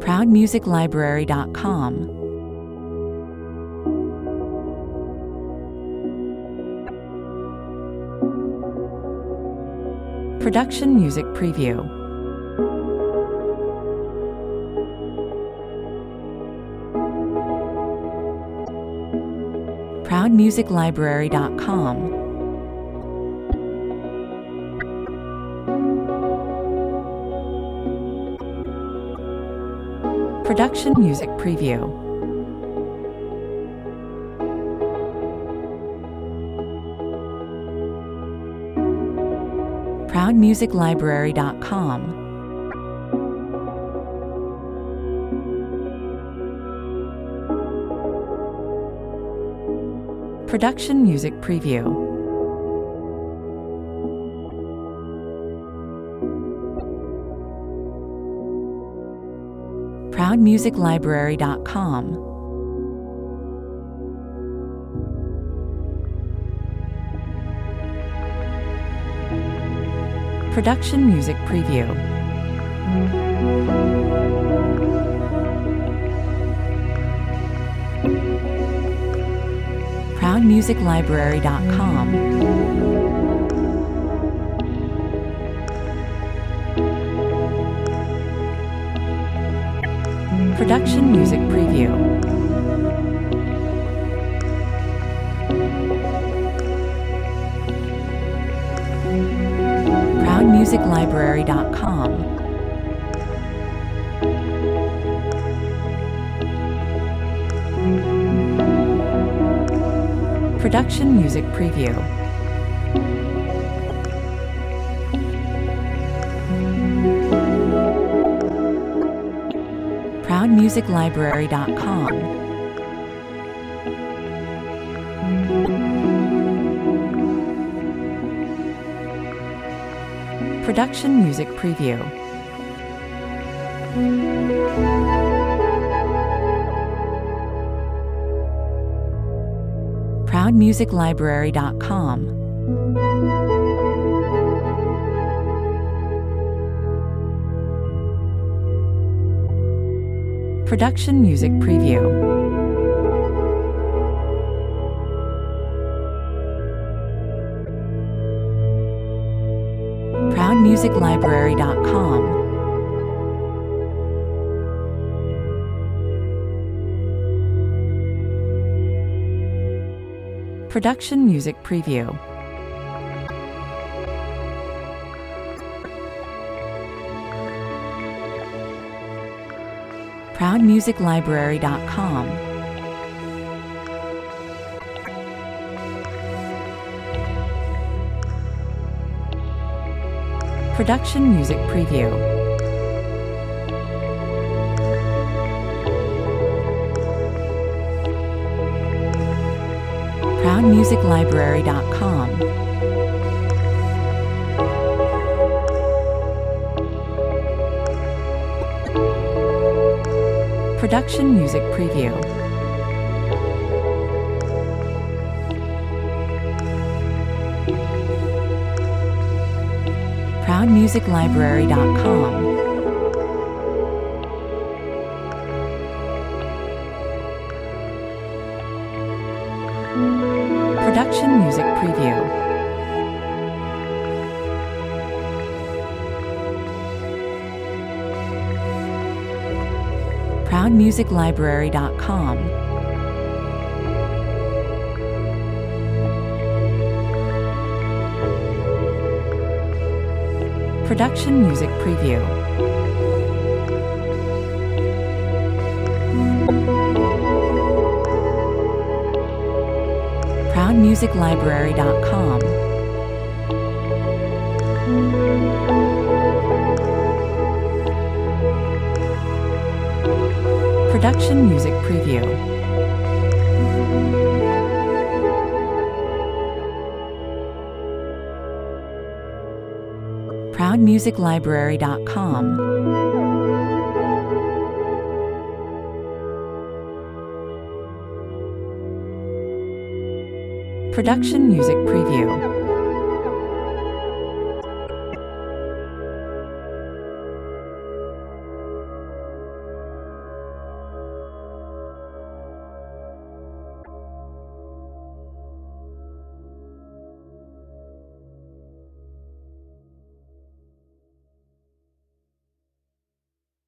ProudMusicLibrary.com. Production Music Preview. ProudMusicLibrary.com. Production Music Preview. ProudMusicLibrary.com. Production Music Preview. ProudMusicLibrary.com. Production Music Preview. ProudMusicLibrary.com. Production Music Preview. ProudMusicLibrary.com. Production Music Preview. ProudMusicLibrary.com. Production Music Preview. ProudMusicLibrary.com. Production Music Preview. ProudMusicLibrary.com. Production Music Preview. ProudMusicLibrary.com. Production Music Preview. ProudMusicLibrary.com. Production Music Preview. ProudMusicLibrary.com. Production Music Preview. ProudMusicLibrary.com. Production Music Preview. ProudMusicLibrary.com. Production Music Preview. ProudMusicLibrary.com. Production Music Preview.